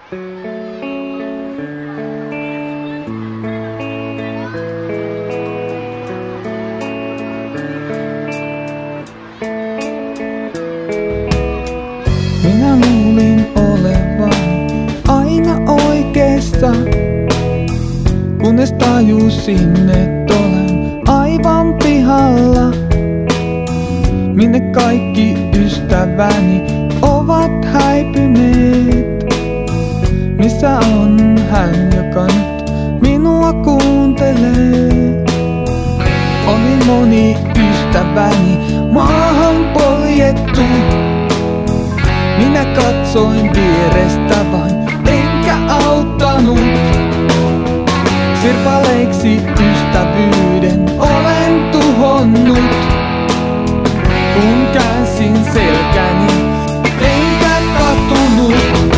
Minä luulin olevani aina oikeassa, kunnes tajusin, et olen aivan pihalla. Minne kaikki ystäväni ovat häipyneet? Missä on hän, joka nyt minua kuuntelee? Oli moni ystäväni maahan poljettu. Minä katsoin vierestä vain, enkä auttanut. Sirpaleiksi ystävyyden olen tuhonnut. Kun käänsin selkäni, enkä katunut.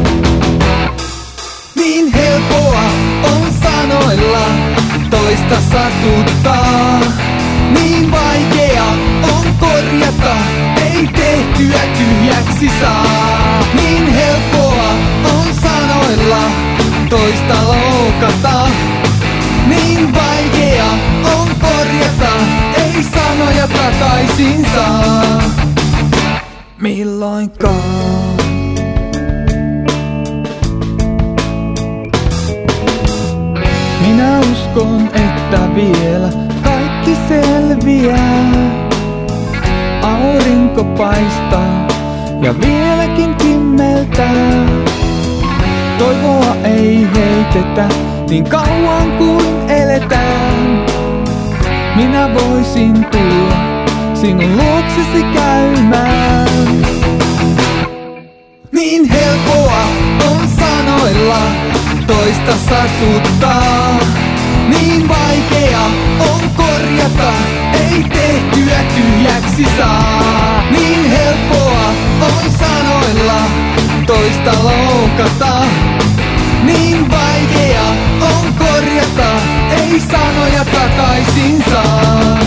Niin helppoa on sanoilla toista satuttaa. Niin vaikea on korjata, ei tehtyä tyhjäksi saa. Niin helppoa on sanoilla toista loukata. Niin vaikea on korjata, ei sanoja takaisin saa. Milloinkaan. Minä uskon, että vielä kaikki selviää. Aurinko paistaa ja vieläkin kimmeltää. Toivoa ei heitetä niin kauan kuin eletään. Minä voisin tulla sinun luoksesi käymään. Niin helppoa on sanoilla toista satuttaa. Niin vaikea on korjata, ei tehtyä tyhjäksi saa. Niin helppoa on sanoilla toista loukata. Niin vaikea on korjata, ei sanoja takaisin saa.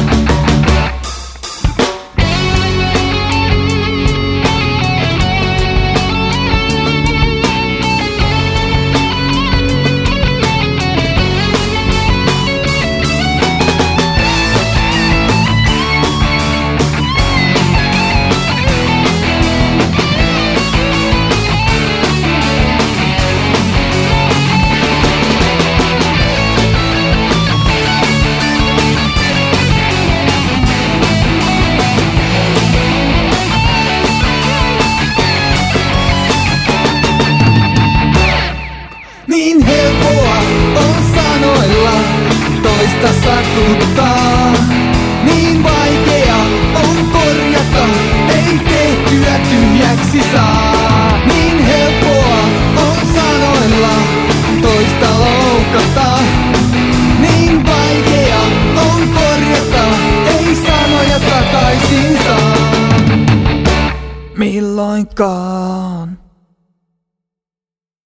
Niin helppoa on sanoilla toista satuttaa. Niin vaikea on korjata, ei tehtyä tyhjäksi saa. Niin helppoa on sanoilla toista loukata. Niin vaikea on korjata, ei sanoja takaisin saa. Milloinkaan.